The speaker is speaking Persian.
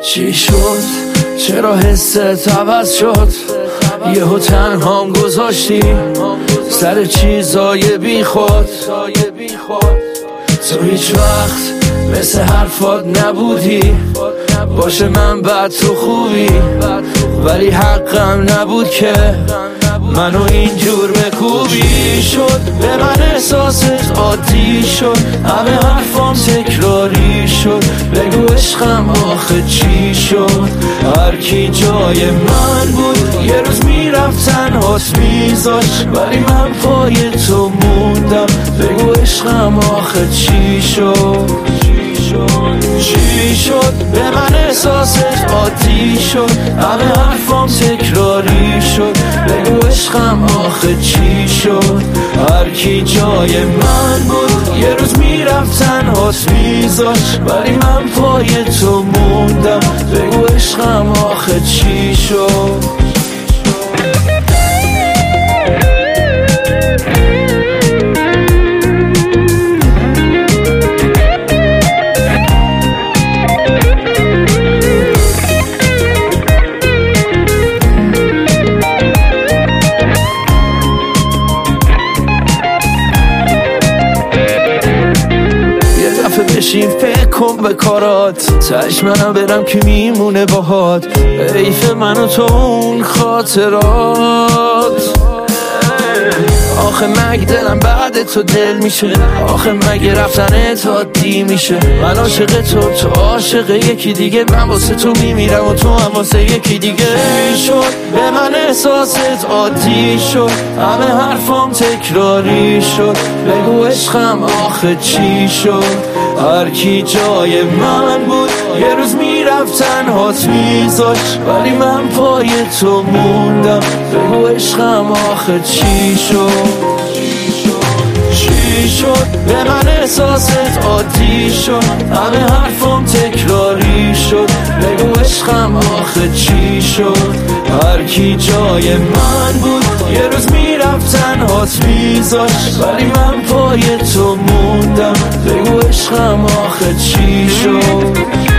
چی شد؟ چرا حست عوض شد؟ یهو تنهام گذاشتی سر چیزای بی خود. تو هیچ وقت مثل حرفات نبودی، باشه من بد تو خوبی، ولی حقم نبود که منو اینجور بکوبی. شد به من احساست عادی شد، همه حرفام تکراری شد. بگو عشقم آخه چی شد؟ هر کی جای من بود یه روز میرفت تنهات میذاشت، ولی من پای تو موندم. بگو عشقم آخه چی شد؟ چی شد؟ به من احساست عادی شد، همه حرفام تکراری شد. بگو عشقم آخه چی شد؟ هر کی جای من بود یه روز میرفت تنهات میذاشت، ولی من پای تو موندم. بگو عشقم آخه چی شد؟ بشین فکر کن به کارات، تش منم برم که میمونه باهات. حیف من و تو اون خاطرات. آخه مگه دلم بعد تو دل میشه؟ آخه مگه رفتن تو عادی میشه؟ من عاشق تو عاشق یکی دیگه، من واسه تو میمیرم و تو هم واسه یکی دیگه. شد به من احساست عادی شد، همه حرفام تکراری شد. بگو عشقم آخه چی شد؟ هر کی جای من بود یه روز میرفت تنهات میذاشت، ولی من پای تو موندم. بگو عشقم آخه چی شد؟ چی شد؟ به من احساست عادی شد، همه حرفام تکراری شد. بگو عشقم آخه چی شد؟ هر کی جای من بود یه روز میرفت تنهات میذاشت، ولی من پای تو موندم. بگو عشقم آخه چی شد؟